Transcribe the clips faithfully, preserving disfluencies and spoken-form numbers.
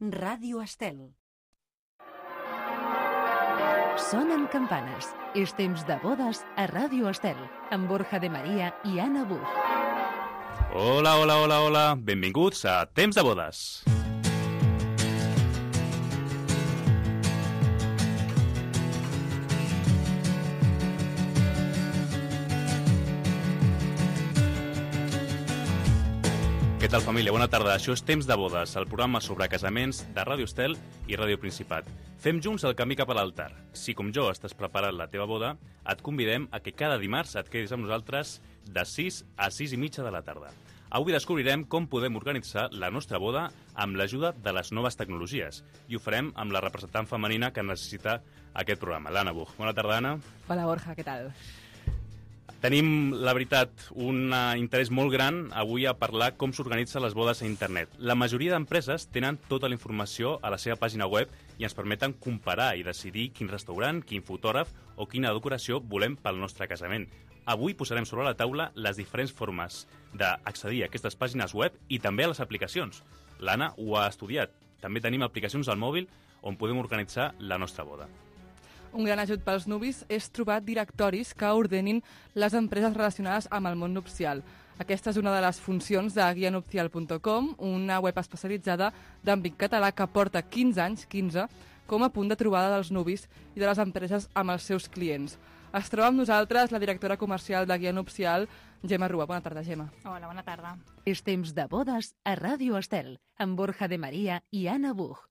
Ràdio Estel. Sonen campanes. És temps de bodes a Ràdio Estel, amb Borja de Maria i Anna Buch. Hola, hola, hola, hola. Benvinguts a Temps de bodes. Què tal, família? Bona tarda. Això és Temps de bodes, el programa sobre casaments de Ràdio Estel i Ràdio Principat. Fem junts el camí cap a l'altar. Si, com jo, estàs preparant la teva boda, et convidem a que cada dimarts et quedis amb nosaltres de sis a sis i mitja de la tarda. Avui descobrirem com podem organitzar la nostra boda amb l'ajuda de les noves tecnologies. I ho farem amb la representant femenina que necessita aquest programa, l'Anna Buch. Bona tarda, Anna. Hola, Borja, què tal? Tenim, la veritat, un interès molt gran avui a parlar com s'organitzen les bodes a internet. La majoria d'empreses tenen tota la informació a la seva pàgina web i ens permeten comparar i decidir quin restaurant, quin fotògraf o quina decoració volem pel nostre casament. Avui posarem sobre la taula les diferents formes d'accedir a aquestes pàgines web i també a les aplicacions. L'Anna ho ha estudiat. També tenim aplicacions al mòbil on podem organitzar la nostra boda. Un gran ajut pels nuvis és trobar directoris que ordenin les empreses relacionades amb el món nupcial. Aquesta és una de les funcions de guia nupcial punt com, una web especialitzada d'àmbit català que porta quinze anys, quinze, com a punt de trobada dels nuvis i de les empreses amb els seus clients. Es troba amb nosaltres la directora comercial de Guia Nupcial, Gemma Rua. Bona tarda, Gemma. Hola, bona tarda. És temps de bodes a Ràdio Estel, amb Borja de Maria i Anna Buch.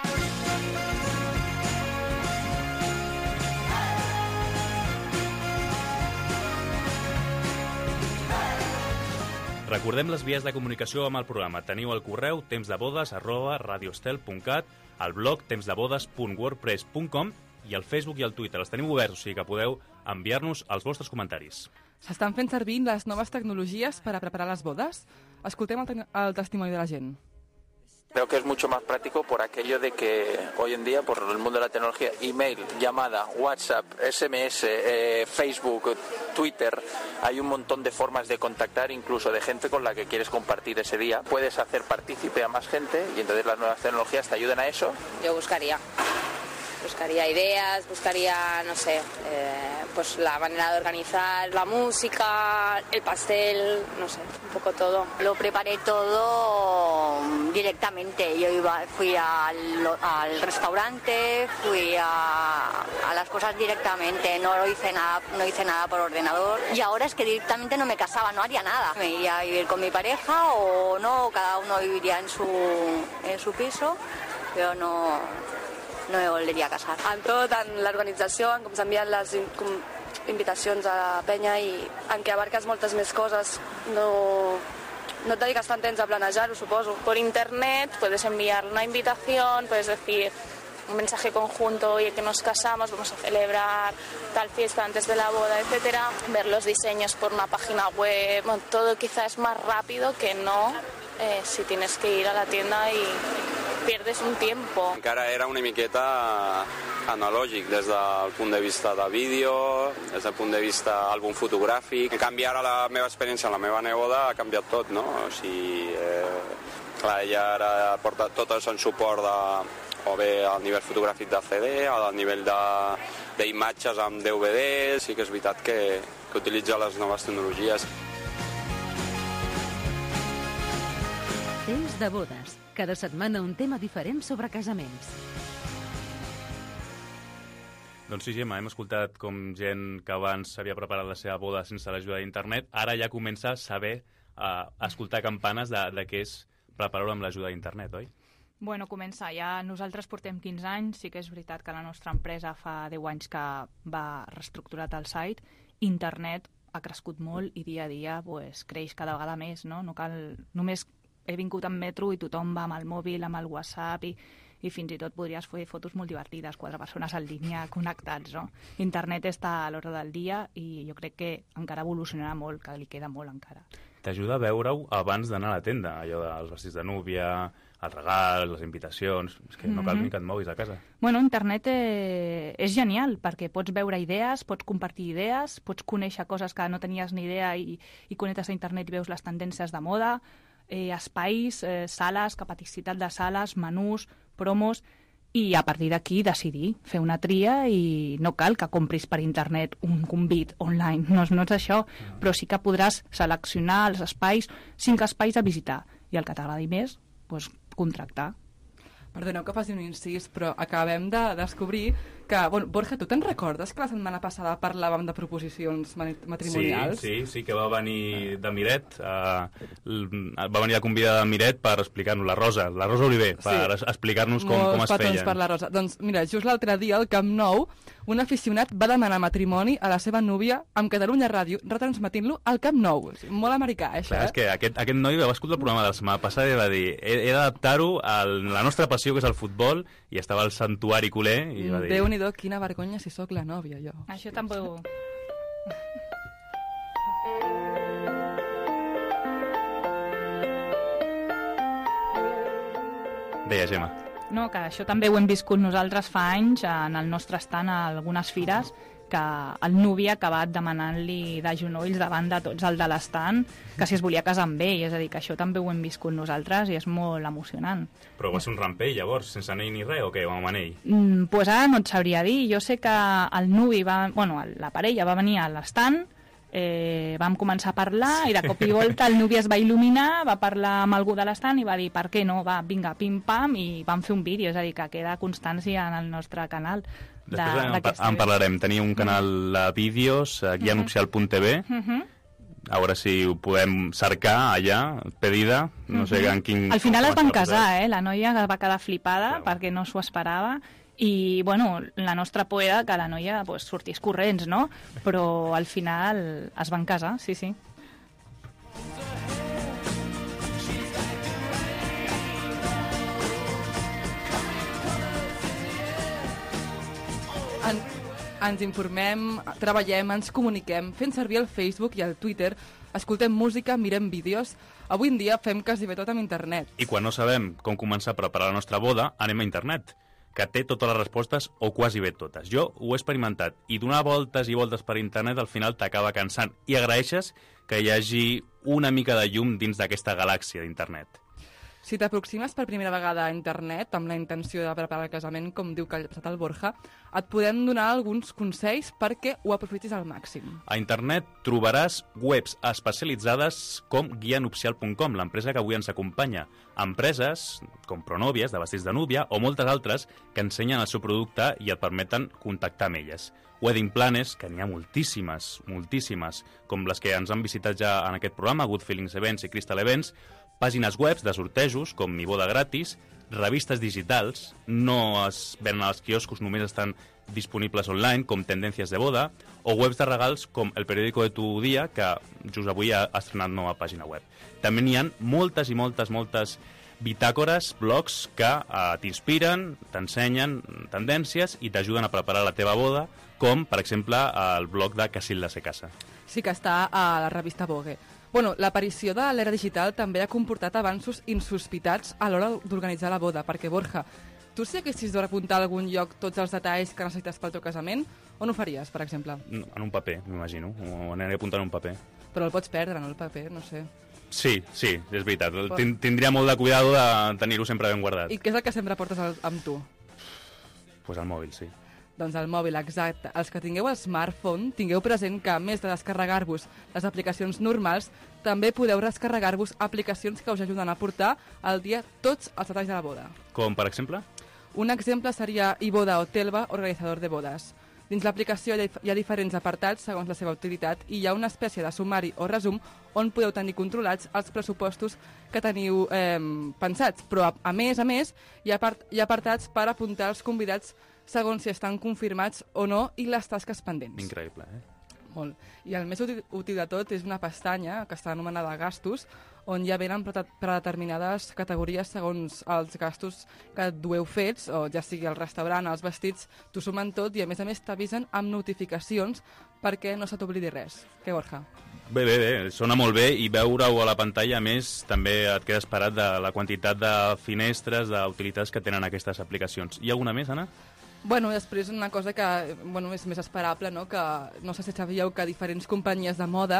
Recordem les vies de comunicació amb el programa. Teniu el correu temsdebodes arroba radioestel punt cat, el blog temsdebodes punt wordpress punt com i el Facebook i el Twitter. Els tenim oberts, o sigui que podeu enviar-nos els vostres comentaris. S'estan fent servir les noves tecnologies per a preparar les bodes? Escoltem el, te- el testimoni de la gent. Creo que es mucho más práctico por aquello de que hoy en día, por el mundo de la tecnología, email, llamada, WhatsApp, S M S, eh, Facebook, Twitter, hay un montón de formas de contactar, incluso de gente con la que quieres compartir ese día. Puedes hacer partícipe a más gente y entonces las nuevas tecnologías te ayudan a eso. Yo buscaría, buscaría ideas, buscaría, no sé, eh, pues la manera de organizar la música, el pastel, no sé, un poco todo. Lo preparé todo directamente. Yo iba, fui al, al restaurante, fui a, a las cosas directamente, no lo hice nada, no hice nada por ordenador. Y ahora es que directamente no me casaba, no haría nada. Me iría a vivir con mi pareja o no, cada uno viviría en su, en su piso, pero no... no me volveria a casar. En tot, en l'organització, en com s'envien les com, invitacions a la penya i en què abarques moltes més coses, no, no te dediques tant temps a planejar-ho, suposo. Por internet puedes enviar una invitación, puedes decir un mensaje conjunto, oye, que nos casamos, vamos a celebrar tal fiesta antes de la boda, etcétera. Ver los diseños por una página web, bueno, todo quizá es más rápido que no eh, si tienes que ir a la tienda y pierdes un tiempo. Encara era una miqueta analògic des del punt de vista de vídeo, des del punt de vista àlbum fotogràfic. En canvi, ara la meva experiència amb la meva neboda ha canviat tot, no? O sigui, eh, clar, ella ara porta tot el suport de, o bé al nivell fotogràfic de C D, al nivell d'imatges amb D V D. Sí que és veritat que, que utilitza les noves tecnologies. Temps de bodes. Cada setmana un tema diferent sobre casaments. Doncs sí, Gemma, hem escoltat com gent que abans s'havia preparat la seva boda sense l'ajuda d'internet, ara ja comença a saber, a escoltar campanes de, de què és preparar-ho amb l'ajuda d'internet, oi? Bueno, començar. Ja nosaltres portem quinze anys, sí que és veritat que la nostra empresa fa deu anys que va reestructurat el site. Internet ha crescut molt i dia a dia pues, creix cada vegada més, no? No cal només... He vingut en metro i tothom va amb el mòbil, amb el WhatsApp i, i fins i tot podries fer fotos molt divertides, quatre persones en línia connectats, no? Internet està a l'hora del dia i jo crec que encara evolucionarà molt, que li queda molt encara. T'ajuda a veure-ho abans d'anar a la tenda, allò dels vestits de núvia, el regal, les invitacions... És que no cal Mhm. ni que et moguis a casa. Bueno, internet eh, és genial perquè pots veure idees, pots compartir idees, pots conèixer coses que no tenies ni idea i, i connectes a internet i veus les tendències de moda. eh, espais, eh, sales, capacitat de sales, menús, promos, i a partir d'aquí decidir, fer una tria, i no cal que compris per internet un convit online, no, no és això, però sí que podràs seleccionar els espais, cinc espais a visitar, i el que t'agradi més, doncs, contractar. Perdoneu que faci un incís, però acabem de descobrir que... Bueno, Borja, tu te'n recordes que la setmana passada parlàvem de proposicions matrimonials? Sí, sí, sí, que va venir de Miret, uh, va venir a convidar de Miret per explicar-nos, la Rosa, la Rosa Oliver, per sí. explicar-nos com, com es feien. Per la Rosa. Doncs mira, just l'altre dia al Camp Nou, un aficionat va demanar matrimoni a la seva núvia amb Catalunya Ràdio, retransmetint-lo al Camp Nou. Molt americà, això, Clar, eh? És que aquest, aquest noi va escoltar el programa de la setmana passada i va dir he, he d'adaptar-ho a la nostra passió, que és el futbol, i estava al santuari culer i va dir... Déu-n'hi-do, quina vergonya si sóc la nòvia, jo. Això tampoc... Deia, Gemma. No, que això també ho hem viscut nosaltres fa anys en el nostre estant a algunes fires, que el nuvi ha acabat demanant-li de genolls davant de tots el de l'estant que si es volia casar amb ell, és a dir, que això també ho hem viscut nosaltres i és molt emocionant. Però va ser un rampell, llavors, sense anell ni res, o què, amb anell? Mm, pues ara no et sabria dir, jo sé que el nuvi va, bueno, la parella va venir a l'estant, eh, vam començar a parlar i de cop i volta el nuvi es va il·luminar, va parlar amb algú de l'estant i va dir, per què no, va, vinga, pim-pam, i vam fer un vídeo, és a dir, que queda constància en el nostre canal. Després de, en, en parlarem. Tenia un canal de vídeos, guia nupcial punt t v, uh -huh. a veure si ho podem cercar allà, pedida, no sé en quin... Al final es van casar, eh? La noia va quedar flipada Clar. perquè no s'ho esperava, i, bueno, la nostra por era que la noia pues, sortís corrents, no? Però al final es van casar, sí, sí. En, ens informem, treballem, ens comuniquem, fent servir el Facebook i el Twitter, escoltem música, mirem vídeos. Avui en dia fem quasi bé tot amb internet. I quan no sabem com començar a preparar la nostra boda, anem a internet, que té totes les respostes o quasi bé totes. Jo ho he experimentat i donar voltes i voltes per internet al final t'acaba cansant i agraeixes que hi hagi una mica de llum dins d'aquesta galàxia d'internet. Si t'aproximes per primera vegada a internet amb la intenció de preparar el casament, com diu que ha passat el Borja, et podem donar alguns consells perquè ho aprofitis al màxim. A internet trobaràs webs especialitzades com guia nupcial punt com, l'empresa que avui ens acompanya. Empreses com Pronòvies, de vestits de núvia, o moltes altres que ensenyen el seu producte i et permeten contactar amb elles. Wedding planners, que n'hi ha moltíssimes, moltíssimes, com les que ens han visitat ja en aquest programa, Good Feelings Events i Crystal Events, pàgines webs de sortejos, com Mi Boda Gratis, revistes digitals, no es venen als quioscos, només estan disponibles online, com Tendències de Boda, o webs de regals com El Periódico de tu Dia, que just avui ha estrenat nova pàgina web. També n'hi ha moltes i moltes, moltes bitàcores, blogs que eh, t'inspiren, t'ensenyen tendències i t'ajuden a preparar la teva boda, com, per exemple, el blog de Casilda se casa. Sí que està a la revista Vogue. Bueno, l'aparició de l'era digital també ha comportat avanços insospitats a l'hora d'organitzar la boda, perquè, Borja, tu si haguessis de repuntar a algun lloc tots els detalls que necessites pel teu casament, on ho faries, per exemple? En un paper, m'imagino. Ho aniré apuntant en un paper. Però el pots perdre, no, el paper? No sé. Sí, sí, és veritat. Tind Tindria molt de cuidado de tenir-ho sempre ben guardat. I què és el que sempre portes al, amb tu? Doncs pues el mòbil, sí. Doncs el mòbil, exacte. Els que tingueu el smartphone, tingueu present que, a més de descarregar-vos les aplicacions normals, també podeu descarregar-vos aplicacions que us ajuden a portar al dia tots els detalls de la boda. Com, per exemple? Un exemple seria iBoda o Telva, organitzador de bodes. Dins l'aplicació hi ha diferents apartats segons la seva utilitat i hi ha una espècie de sumari o resum on podeu tenir controlats els pressupostos que teniu eh, pensats. Però, a, a més a més, hi ha, part, hi ha apartats per apuntar els convidats segons si estan confirmats o no i les tasques pendents. Increïble, eh? Molt. I el més útil, útil de tot és una pestanya que està anomenada Gastos, on ja venen predeterminades categories segons els gastos que dueu fets, o ja sigui el restaurant, els vestits, t'ho sumen tot i a més a més t'avisen amb notificacions perquè no se t'oblidi res. Què, Borja? Bé, bé, bé, sona molt bé i veure-ho a la pantalla, a més, també et quedes parat de la quantitat de finestres, d'utilitats que tenen aquestes aplicacions. Hi ha alguna més, Anna? Bueno, després una cosa que bueno, és més esperable, no? Que no sé si sabíeu que diferents companyies de moda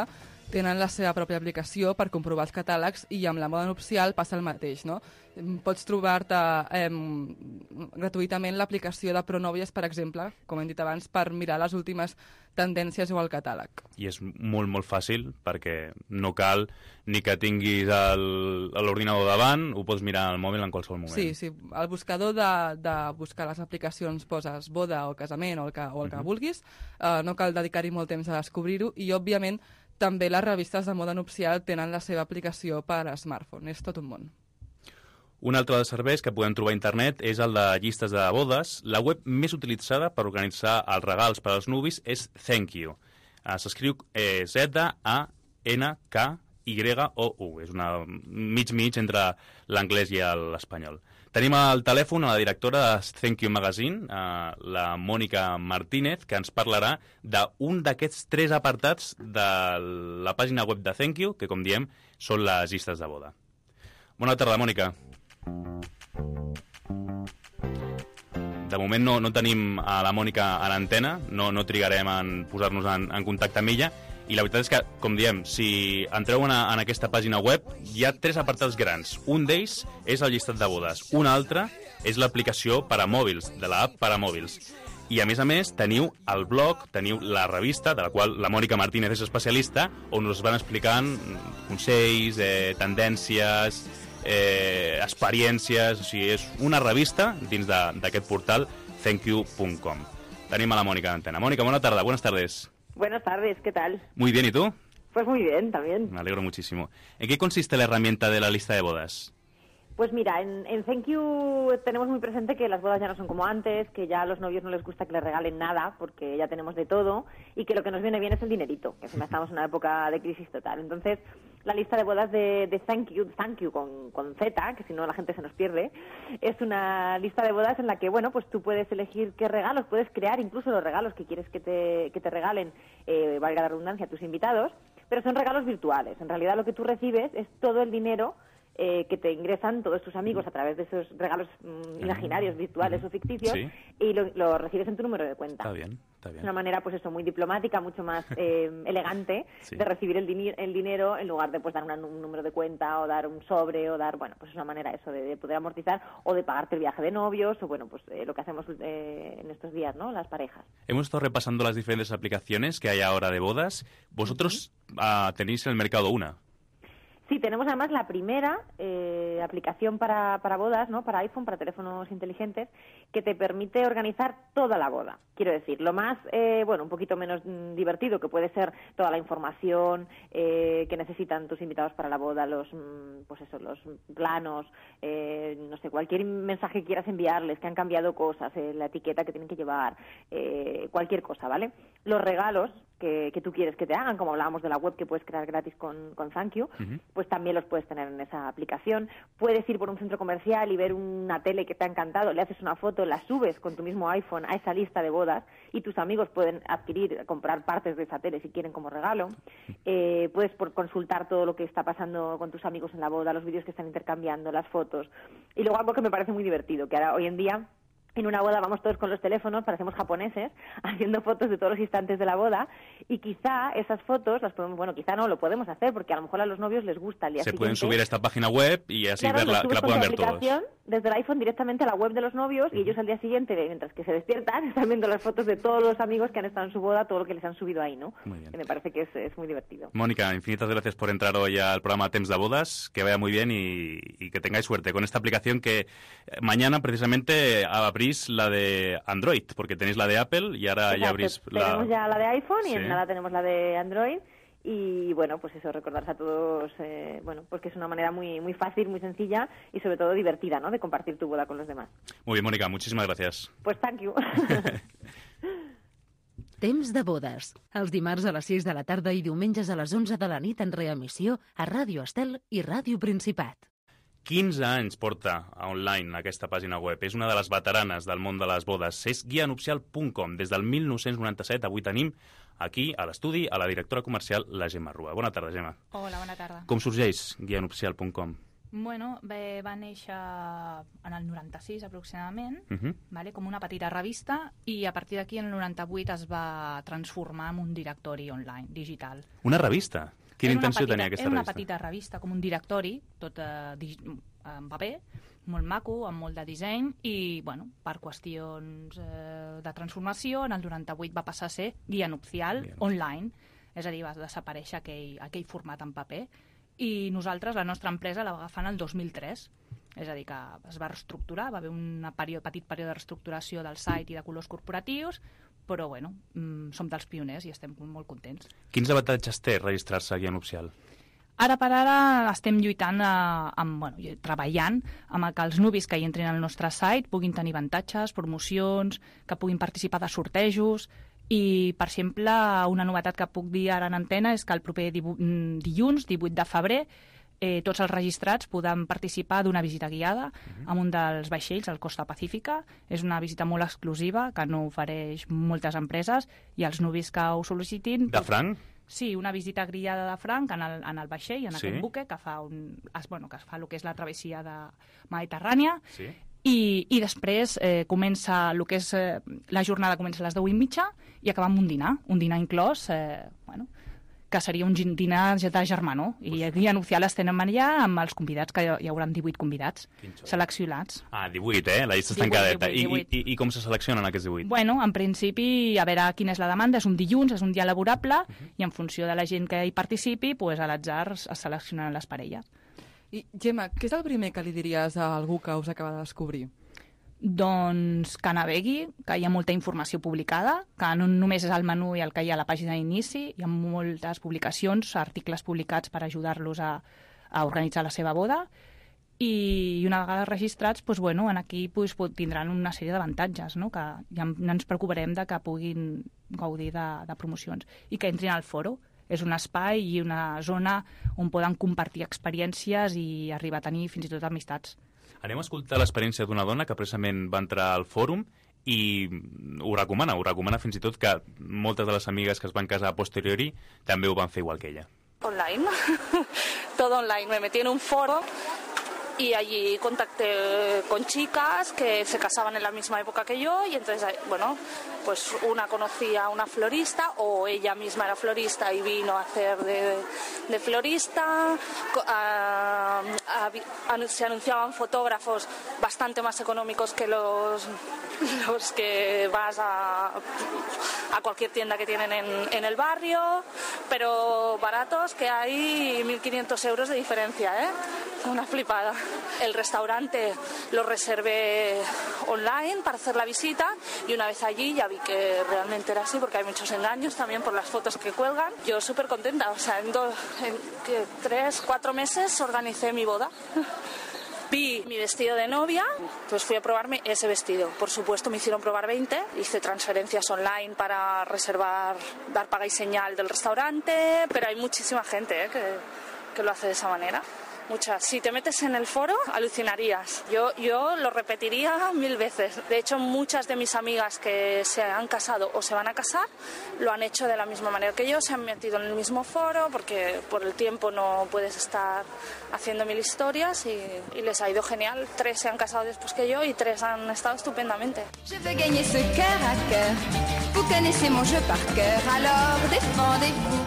tenen la seva pròpia aplicació per comprovar els catàlegs i amb la moda nupcial passa el mateix, no? Pots trobar-te eh, gratuïtament l'aplicació de Pronovias, per exemple, com hem dit abans, per mirar les últimes tendències o el catàleg. I és molt, molt fàcil, perquè no cal ni que tinguis l'ordinador davant, ho pots mirar al mòbil en qualsevol moment. Sí, sí. Al buscador de, de buscar les aplicacions poses boda o casament o el que, o el que uh-huh. vulguis, eh, no cal dedicar-hi molt temps a descobrir-ho, i òbviament també les revistes de moda nupcial tenen la seva aplicació per a smartphone. És tot un món. Un altre dels serveis que podem trobar a internet és el de llistes de bodes. La web més utilitzada per organitzar els regals per als nuvis és Thank You. Uh, S'escriu eh, Z A N K Y O U. És una mig-mig entre l'anglès i l'espanyol. Tenim al telèfon a la directora de Thank You Magazine, uh, la Mònica Martínez, que ens parlarà d'un d'aquests tres apartats de la pàgina web de Thank You, que, com diem, són les llistes de boda. Bona tarda, Mònica. De moment no, no tenim a la Mònica a l'antena, no, no trigarem en posar-nos en, en contacte amb ella, i la veritat és que, com diem, si entreu en, a, en aquesta pàgina web, hi ha tres apartats grans. Un d'ells és el llistat de bodes, un altre és l'aplicació per a mòbils, de l'app per a mòbils. I, a més a més, teniu el blog, teniu la revista, de la qual la Mònica Martínez és especialista, on us van explicant consells, eh, tendències, eh, experiències, o sigui, és una revista dins d'aquest portal thank you punt com. Tenim a la Mònica d'antena. Mònica, bona tarda, buenas tardes. Buenas tardes, ¿qué tal? Muy bien, ¿y tú? Pues muy bien, también. Me alegro muchísimo. ¿En qué consiste la herramienta de la lista de bodas? Pues mira, en, en Thank You tenemos muy presente que las bodas ya no son como antes, que ya a los novios no les gusta que les regalen nada, porque ya tenemos de todo, y que lo que nos viene bien es el dinerito, que estamos en una época de crisis total. Entonces, la lista de bodas de, de Thank You, Thank You con, con Z, que si no la gente se nos pierde, es una lista de bodas en la que, bueno, pues tú puedes elegir qué regalos, puedes crear incluso los regalos que quieres que te, que te regalen, eh, valga la redundancia, a tus invitados, pero son regalos virtuales. En realidad lo que tú recibes es todo el dinero Eh, que te ingresan todos tus amigos a través de esos regalos mm, imaginarios, virtuales o ficticios, sí. y lo, lo recibes en tu número de cuenta. Está bien, está bien. Es una manera, pues eso, muy diplomática, mucho más eh, elegante sí. de recibir el, din el dinero en lugar de pues dar una, un número de cuenta o dar un sobre o dar, bueno, pues es una manera eso de, de poder amortizar o de pagarte el viaje de novios o, bueno, pues eh, lo que hacemos eh, en estos días, ¿no? Las parejas. Hemos estado repasando las diferentes aplicaciones que hay ahora de bodas. Vosotros uh-huh. uh, tenéis en el mercado una. Sí, tenemos además la primera eh, aplicación para, para bodas, ¿no? Para iPhone, para teléfonos inteligentes, que te permite organizar toda la boda. Quiero decir, lo más, eh, bueno, un poquito menos mm, divertido, que puede ser toda la información eh, que necesitan tus invitados para la boda, los, mm, pues eso, los planos, eh, no sé, cualquier mensaje que quieras enviarles, que han cambiado cosas, eh, la etiqueta que tienen que llevar, eh, cualquier cosa, ¿vale? Los regalos que, que tú quieres que te hagan, como hablábamos de la web que puedes crear gratis con, con Thank You, uh-huh. pues también los puedes tener en esa aplicación. Puedes ir por un centro comercial y ver una tele que te ha encantado, le haces una foto, la subes con tu mismo iPhone a esa lista de bodas y tus amigos pueden adquirir, comprar partes de esa tele si quieren como regalo. Eh, puedes por consultar todo lo que está pasando con tus amigos en la boda, los vídeos que están intercambiando, las fotos. Y luego algo que me parece muy divertido, que ahora hoy en día en una boda vamos todos con los teléfonos, parecemos japoneses, haciendo fotos de todos los instantes de la boda, y quizá esas fotos las podemos, bueno, quizá no, lo podemos hacer, porque a lo mejor a los novios les gusta el día Se siguiente. pueden subir a esta página web y así claro, verla, que la puedan ver todos. Desde el iPhone directamente a la web de los novios, y ellos al día siguiente, mientras que se despiertan, están viendo las fotos de todos los amigos que han estado en su boda, todo lo que les han subido ahí, ¿no? Muy bien. Que me parece que es, es muy divertido. Mónica, infinitas gracias por entrar hoy al programa Temps de Bodas, que vaya muy bien y, y que tengáis suerte con esta aplicación que mañana precisamente abrís la de Android, porque tenéis la de Apple y ahora Exacto, ya abrís la... Tenemos ya la de iPhone y sí. en nada tenemos la de Android. Y bueno, pues eso, recordarse a todos, eh, bueno, pues que es una manera muy muy fácil, muy sencilla y sobre todo divertida, ¿no?, de compartir tu boda con los demás. Muy bien, Mónica, muchísimas gracias. Pues thank you. Temps de bodes. Els dimarts a les sis de la tarda i diumenges a les onze de la nit en reemissió a Ràdio Estel i Ràdio Principat. quinze anys porta online aquesta pàgina web. És una de les veteranes del món de les bodes. És guia nupcial punt com. Des del mil nou-cents noranta-set avui tenim aquí a l'estudi a la directora comercial, la Gemma Rua. Bona tarda, Gemma. Hola, bona tarda. Com sorgeix guia nupcial punt com? Bueno, bé, va néixer en el noranta-sis aproximadament, uh -huh. vale, com una petita revista, i a partir d'aquí en el noranta-vuit es va transformar en un directori online, digital. Una revista? Quina És una intenció petita- tenia aquesta És una revista? petita revista, com un directori, tot eh, di- en paper, molt maco, amb molt de disseny, i, bueno, per qüestions eh, de transformació, en el noranta-vuit va passar a ser guia nupcial online, és a dir, va desaparèixer aquell, aquell format en paper, i nosaltres, la nostra empresa, la va agafar en el dos mil tres, és a dir, que es va reestructurar, va haver un petit període de reestructuració del site i de colors corporatius, però, bueno, mm, som dels pioners i estem molt contents. Quins avantatges té registrar-se a guia nupcial? Ara per ara estem lluitant, eh, amb, bueno, treballant amb que els nuvis que hi entrin al nostre site puguin tenir avantatges, promocions, que puguin participar de sortejos, i, per exemple, una novetat que puc dir ara en antena és que el proper dilluns, divuit de febrer, eh, tots els registrats podran participar d'una visita guiada uh-huh. amb un dels vaixells, el Costa Pacífica. És una visita molt exclusiva que no ofereix moltes empreses, i els nuvis que ho sol·licitin... De franc? Sí, una visita guiada de franc en el, en el vaixell, en sí. aquest buque, que fa, un, es, bueno, que fa el que és la travessia de Mediterrània, sí. i, i després eh, comença el que és, eh, la jornada comença a les deu i mitja i acaba amb un dinar, un dinar inclòs, eh, bueno, que seria un dinar de germanor, i el guia nupcial es tenen allà amb els convidats, que hi haurà divuit convidats seleccionats. Ah, divuit, eh? La llista està encadeta. I, i, I com se seleccionen aquests divuit? Bueno, en principi, a veure quina és la demanda, és un dilluns, és un dia laborable, uh-huh. i en funció de la gent que hi participi, pues, a l'atzar es seleccionen les parelles. I, Gemma, què és el primer que li diries a algú que us acaba de descobrir? Doncs que navegui, que hi ha molta informació publicada, que no només és el menú i el que hi ha a la pàgina d'inici, hi ha moltes publicacions, articles publicats per ajudar-los a, a organitzar la seva boda, i una vegada registrats, doncs, bueno, aquí doncs, tindran una sèrie d'avantatges, no? Que ja ens preocuparem de que puguin gaudir de, de promocions i que entrin al foro. És un espai i una zona on poden compartir experiències i arribar a tenir fins i tot amistats. Anem a escoltar l'experiència d'una dona que precisament va entrar al fòrum i ho recomana, ho recomana fins i tot que moltes de les amigues que es van casar a posteriori també ho van fer igual que ella. Online, todo online. Me metí en un foro y allí contacté con chicas que se casaban en la misma época que yo, y entonces, bueno, pues una conocía a una florista, o ella misma era florista y vino a hacer de, de florista. A, a, a, se anunciaban fotógrafos bastante más económicos que los, los que vas a, a cualquier tienda que tienen en, en el barrio, pero baratos, que hay mil quinientos euros de diferencia, ¿eh? Una flipada. El restaurante lo reservé online para hacer la visita, y una vez allí ya vi que realmente era así, porque hay muchos engaños también por las fotos que cuelgan. Yo súper contenta, o sea, en, dos, en ¿qué? tres, cuatro meses organicé mi boda. Vi mi vestido de novia, pues fui a probarme ese vestido. Por supuesto, me hicieron probar veinte, hice transferencias online para reservar, dar paga y señal del restaurante, pero hay muchísima gente, ¿eh? que, que lo hace de esa manera. Muchas. Si te metes en el foro, alucinarías. Yo, yo lo repetiría mil veces. De hecho, muchas de mis amigas que se han casado o se van a casar lo han hecho de la misma manera que yo, se han metido en el mismo foro, porque por el tiempo no puedes estar haciendo mil historias, y, y les ha ido genial. Tres se han casado después que yo y tres han estado estupendamente. Je veux gagner ce cœur à cœur. Vous connaissez mon jeu par cœur, alors défendez-vous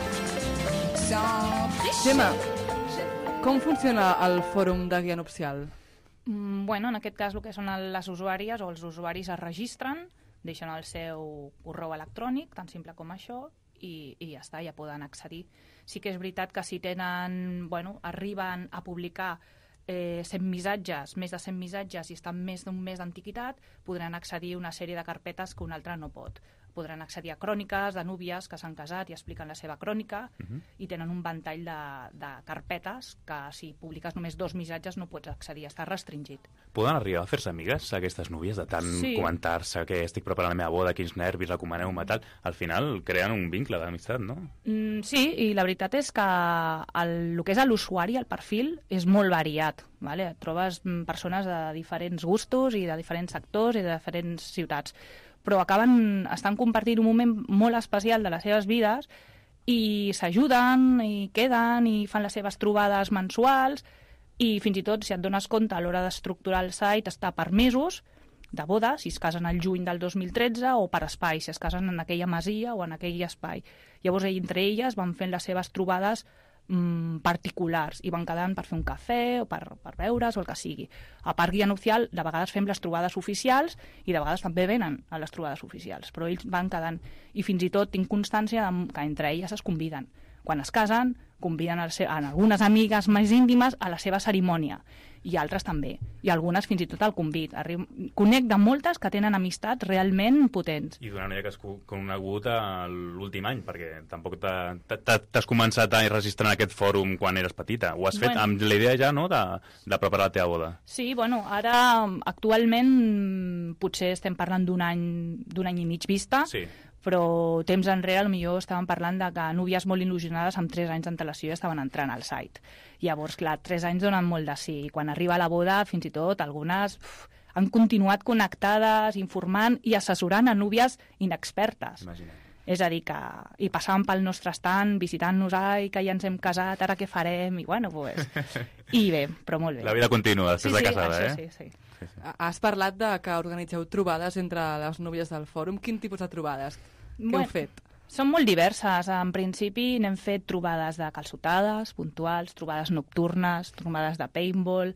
sans tricher. Gemma, com funciona el fòrum de guia nupcial? Mm, bueno, en aquest cas el que són les usuàries o els usuaris es registren, deixen el seu correu electrònic, tan simple com això, i, i ja està, ja poden accedir. Sí que és veritat que si tenen, bueno, arriben a publicar eh, cent missatges, més de cent missatges, i estan més d'un mes d'antiguitat, podran accedir a una sèrie de carpetes que un altre no pot. Podran accedir a cròniques de núvies que s'han casat i expliquen la seva crònica, uh-huh. i tenen un ventall de, de carpetes que si publiques només dos missatges no pots accedir, està restringit. Poden arribar a fer-se amigues, aquestes núvies, de tant sí. comentar-se que estic preparant la meva boda, quins nervis, recomaneu-me, tal. Al final creen un vincle d'amistat, no? Mm, sí, i la veritat és que el, el que és l'usuari, el perfil, és molt variat. Vale? Trobes persones de diferents gustos i de diferents sectors i de diferents ciutats, però acaben estan compartint un moment molt especial de les seves vides i s'ajuden i queden i fan les seves trobades mensuals, i fins i tot, si et dones compte, a l'hora d'estructurar el site està per mesos de boda, si es casen al juny del dos mil tretze, o per espai, si es casen en aquella masia o en aquell espai. Llavors, entre elles van fent les seves trobades mm, particulars i van quedant per fer un cafè o per, per veure's o el que sigui. A part guia nupcial, de vegades fem les trobades oficials i de vegades també venen a les trobades oficials, però ells van quedant. I fins i tot tinc constància que entre elles es conviden. Quan es casen, conviden a algunes amigues més íntimes a la seva cerimònia, i altres també, i algunes fins i tot al convit. Arri... Conec de moltes que tenen amistats realment potents. I d'una noia que has conegut l'últim any, perquè tampoc t'has començat a registrar en aquest fòrum quan eres petita. Ho has fet bueno. amb la idea ja, no?, de, de preparar la teva boda. Sí, bueno, ara actualment potser estem parlant d'un any, d'un any i mig vista, sí. Però temps enrere potser estàvem parlant de que núvies molt il·lusionades amb tres anys d'antelació estaven entrant al site. Llavors, clar, tres anys donen molt de sí. I quan arriba la boda, fins i tot, algunes uf, han continuat connectades, informant i assessorant a núvies inexpertes. Imagina't. És a dir, que i passàvem pel nostre estant, visitant-nos, ai, que ja ens hem casat, ara què farem? I bueno, pues... I bé, però molt bé. La vida continua després sí, de casada, sí, eh? Sí, sí, sí. Sí, sí. Has parlat de que organitzeu trobades entre les núvies del fòrum. Quin tipus de trobades? Què bueno, heu fet? Són molt diverses. En principi n'hem fet trobades de calçotades, puntuals, trobades nocturnes, trobades de paintball.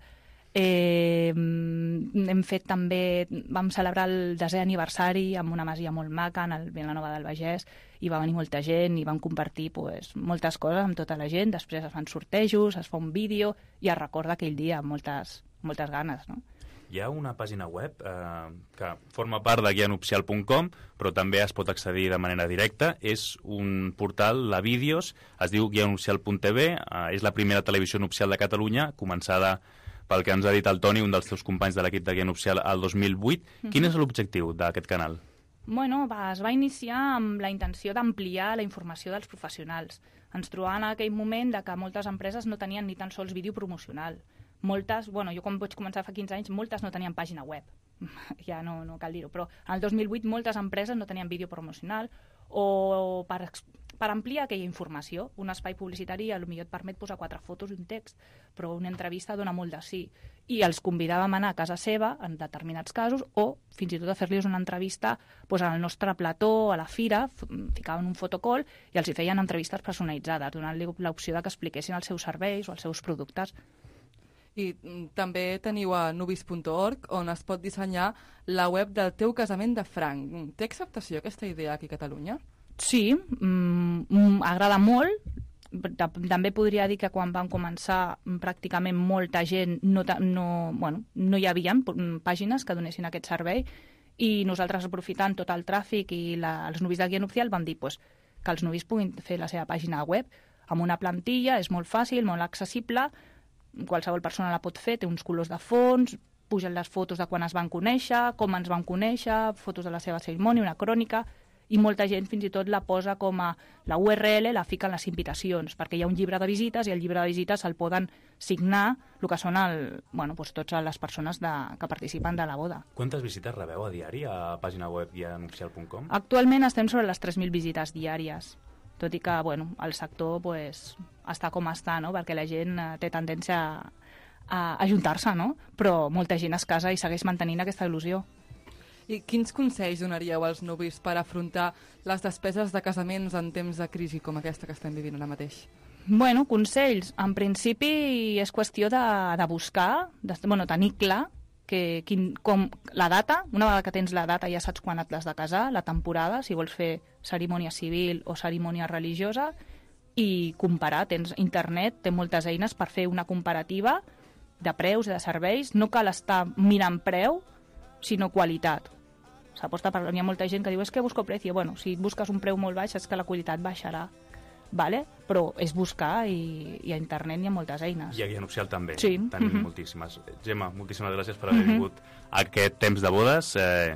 Eh, hem fet també... Vam celebrar el desè aniversari amb una masia molt maca en el Vilanova del Vallès i va venir molta gent i vam compartir pues, moltes coses amb tota la gent. Després es fan sortejos, es fa un vídeo i es recorda aquell dia amb moltes, moltes ganes, no? Hi ha una pàgina web eh, que forma part de guia nupcial punt com, però també es pot accedir de manera directa. És un portal de vídeos, es diu guia nupcial punt t v, eh, és la primera televisió nupcial de Catalunya, començada pel que ens ha dit el Toni, un dels teus companys de l'equip de guia nupcial, al dos mil vuit. Mm-hmm. Quin és l'objectiu d'aquest canal? Bueno, va, es va iniciar amb la intenció d'ampliar la informació dels professionals. Ens trobàvem en aquell moment de que moltes empreses no tenien ni tan sols vídeo promocional. Moltes, bueno, jo quan vaig començar fa quinze anys, moltes no tenien pàgina web, ja no, no cal dir-ho, però en el dos mil vuit moltes empreses no tenien vídeo promocional o per, per ampliar aquella informació. Un espai publicitari potser et permet posar quatre fotos i un text, però una entrevista dona molt de sí. I els convidàvem a anar a casa seva en determinats casos o fins i tot a fer-los una entrevista doncs, al nostre plató, a la fira, ficaven un fotocall i els hi feien entrevistes personalitzades, donant-li l'opció de que expliquessin els seus serveis o els seus productes. I també teniu a nubis punt org on es pot dissenyar la web del teu casament de franc. Té acceptació aquesta idea aquí a Catalunya? Sí, mm, agrada molt. També podria dir que quan vam començar pràcticament molta gent no, no, bueno, no hi havia pàgines que donessin aquest servei i nosaltres aprofitant tot el tràfic i la, els nuvis de guia nupcial vam dir pues, que els nuvis puguin fer la seva pàgina web amb una plantilla, és molt fàcil, molt accessible, qualsevol persona la pot fer, té uns colors de fons, pugen les fotos de quan es van conèixer, com ens van conèixer, fotos de la seva cerimònia, una crònica, i molta gent fins i tot la posa com a la U R L, la fica en les invitacions, perquè hi ha un llibre de visites i el llibre de visites el poden signar el que són el, bueno, doncs totes les persones de, que participen de la boda. Quantes visites rebeu a diari a pàgina web guia nupcial punt com? Actualment estem sobre les tres mil visites diàries, tot i que bueno, el sector pues, està com està, no? Perquè la gent eh, té tendència a, a ajuntar-se, no? Però molta gent es casa i segueix mantenint aquesta il·lusió. I quins consells donaríeu als nuvis per afrontar les despeses de casaments en temps de crisi com aquesta que estem vivint ara mateix? Bueno, consells. En principi és qüestió de, de buscar, de, bueno, tenir clar que, quin, com, la data, una vegada que tens la data ja saps quan et l'has de casar, la temporada, si vols fer cerimònia civil o cerimònia religiosa, i comparar. Tens internet, té moltes eines per fer una comparativa de preus i de serveis. No cal estar mirant preu, sinó qualitat. S'aposta per... Hi ha molta gent que diu és que busco precio. Bueno, si busques un preu molt baix és que la qualitat baixarà. Vale? Però és buscar i, i a internet hi ha moltes eines. I a guia nupcial també. Sí. Tenim uh-huh. moltíssimes. Gemma, moltíssimes gràcies per haver uh-huh. vingut a aquest temps de bodes. Eh,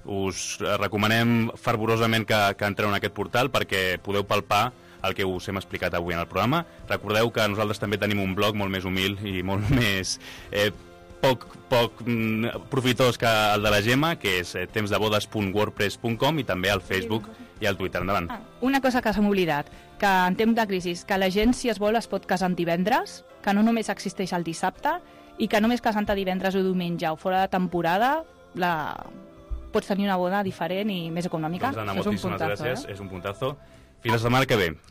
us recomanem fervorosament que, que entreu en aquest portal perquè podeu palpar el que us hem explicat avui en el programa. Recordeu que nosaltres també tenim un blog molt més humil i molt més eh, poc, poc mm, profitós que el de la Gemma, que és eh, temps de bodes punt wordpress punt com i també al Facebook i al Twitter. Endavant. Ah, una cosa que s'ha oblidat, que en temps de crisi, que la gent, si es vol, es pot casar en divendres, que no només existeix el dissabte, i que només casant-te divendres o diumenge o fora de temporada, la... pots tenir una boda diferent i més econòmica. Doncs Anna, és un moltíssimes puntazo, gràcies, eh? és un puntazo. Fins la setmana que ve.